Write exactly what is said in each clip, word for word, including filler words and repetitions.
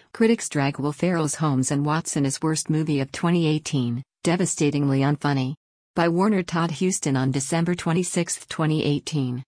Critics drag Will Ferrell's Holmes and Watson as worst movie of twenty eighteen, devastatingly unfunny. By Warner Todd Huston on December twenty-sixth, twenty eighteen.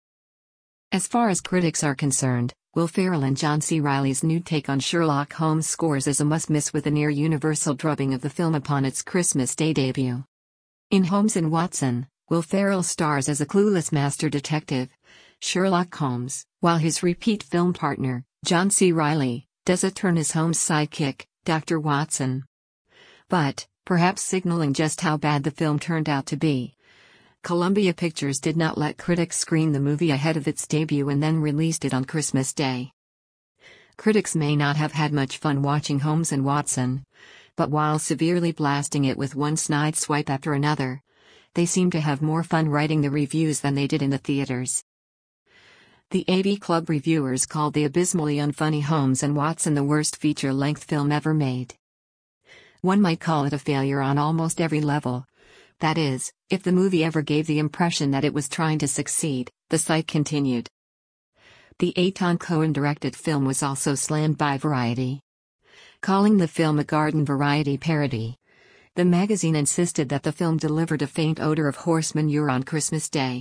As far as critics are concerned, Will Ferrell and John C. Reilly's new take on Sherlock Holmes scores as a must-miss with a near-universal drubbing of the film upon its Christmas Day debut. In Holmes and Watson, Will Ferrell stars as a clueless master detective, Sherlock Holmes, while his repeat film partner, John C. Reilly, does a turn as Holmes' sidekick, Doctor Watson. But, perhaps signaling just how bad the film turned out to be, Columbia Pictures did not let critics screen the movie ahead of its debut and then released it on Christmas Day. Critics may not have had much fun watching Holmes and Watson, but while severely blasting it with one snide swipe after another, they seem to have more fun writing the reviews than they did in the theaters. The A V Club reviewers called the abysmally unfunny Holmes and Watson the worst feature-length film ever made. One might call it a failure on almost every level. That is, if the movie ever gave the impression that it was trying to succeed, the site continued. The Eitan Cohen-directed film was also slammed by Variety. Calling the film a garden variety parody, the magazine insisted that the film delivered a faint odor of horse manure on Christmas Day.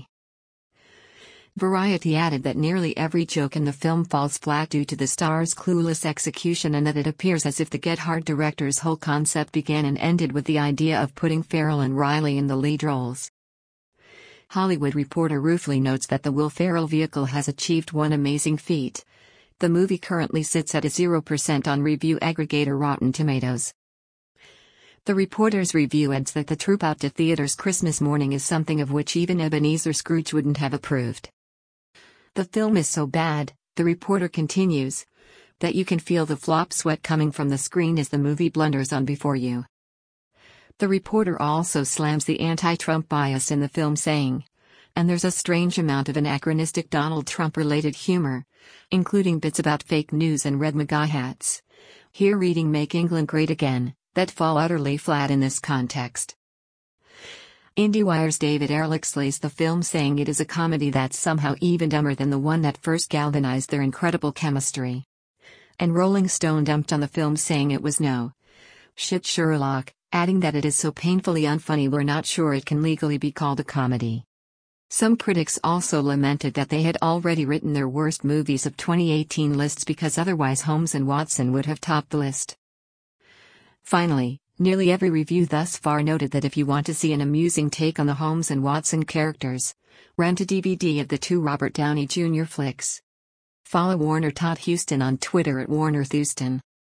Variety added that nearly every joke in the film falls flat due to the star's clueless execution and that it appears as if the Get Hard director's whole concept began and ended with the idea of putting Ferrell and Reilly in the lead roles. Hollywood Reporter ruefully notes that the Will Ferrell vehicle has achieved one amazing feat. The movie currently sits at a zero percent on review aggregator Rotten Tomatoes. The reporter's review adds that the troop out to theaters Christmas morning is something of which even Ebenezer Scrooge wouldn't have approved. The film is so bad, the reporter continues, that you can feel the flop sweat coming from the screen as the movie blunders on before you. The reporter also slams the anti-Trump bias in the film, saying, and there's a strange amount of anachronistic Donald Trump-related humor, including bits about fake news and red MAGA hats. Here reading Make England Great Again, that fall utterly flat in this context. IndieWire's David Ehrlich slays the film, saying it is a comedy that's somehow even dumber than the one that first galvanized their incredible chemistry. And Rolling Stone dumped on the film, saying it was no shit Sherlock, adding that it is so painfully unfunny we're not sure it can legally be called a comedy. Some critics also lamented that they had already written their worst movies of twenty eighteen lists because otherwise Holmes and Watson would have topped the list. Finally, nearly every review thus far noted that if you want to see an amusing take on the Holmes and Watson characters, rent a D V D of the two Robert Downey Junior flicks. Follow Warner Todd Huston on Twitter at Warner Thuston.